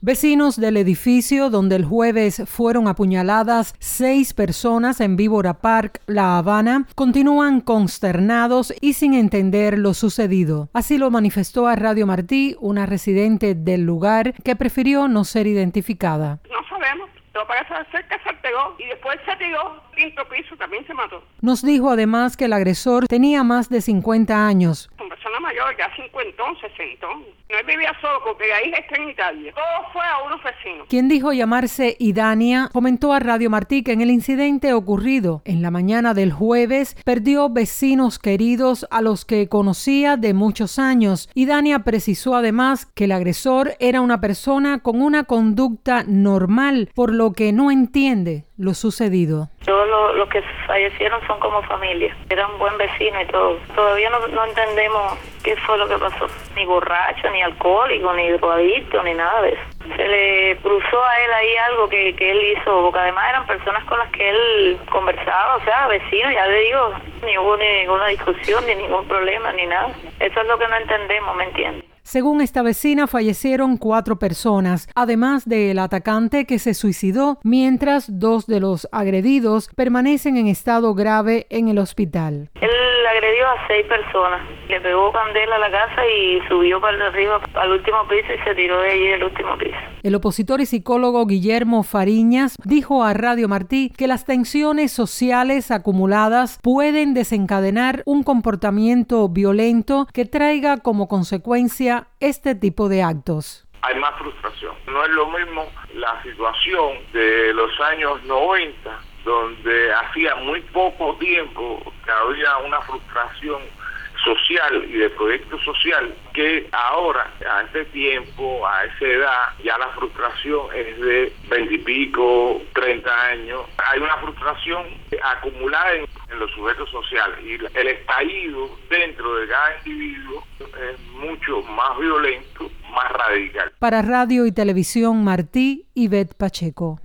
Vecinos del edificio donde el jueves fueron apuñaladas 6 personas en Víbora Park, La Habana, continúan consternados y sin entender lo sucedido. Así lo manifestó a Radio Martí una residente del lugar que prefirió no ser identificada. No sabemos. Lo parece ser que se pegó y después se tiró quinto piso, también se mató. Nos dijo además que el agresor tenía más de 50 años. Una persona mayor, ya 50, 60. No él vivía solo porque la hija está en Italia. Todo fue a unos vecinos. Quien dijo llamarse Idania comentó a Radio Martí que en el incidente ocurrido en la mañana del jueves perdió vecinos queridos a los que conocía de muchos años. Idania precisó además que el agresor era una persona con una conducta normal, por lo que no entiende lo sucedido. Todos los que fallecieron son como familia. Era un buen vecino y todo. Todavía no entendemos qué fue lo que pasó. Ni borracho, ni alcohólico, ni drogadicto, ni nada de eso. Se le cruzó a él ahí algo que él hizo, porque además eran personas con las que él conversaba, o sea, vecinos, ya le digo, ni hubo ninguna discusión, ni ningún problema, ni nada. Eso es lo que no entendemos, ¿me entiendes? Según esta vecina, fallecieron 4 personas, además del atacante que se suicidó, mientras 2 de los agredidos permanecen en estado grave en el hospital. Él agredió a 6 personas, le pegó candela a la casa y subió para arriba al último piso y se tiró de allí del último piso. El opositor y psicólogo Guillermo Fariñas dijo a Radio Martí que las tensiones sociales acumuladas pueden desencadenar un comportamiento violento que traiga como consecuencia este tipo de actos. Hay más frustración. No es lo mismo la situación de los años 90, donde hacía muy poco tiempo que había una frustración social y de proyecto social, que ahora, a este tiempo, a esa edad, ya la frustración es de 20 y pico, 30 años. Hay una frustración acumulada en los sujetos sociales y el estallido dentro de cada individuo es mucho más violento, más radical. Para Radio y Televisión Martí, Ivette Pacheco.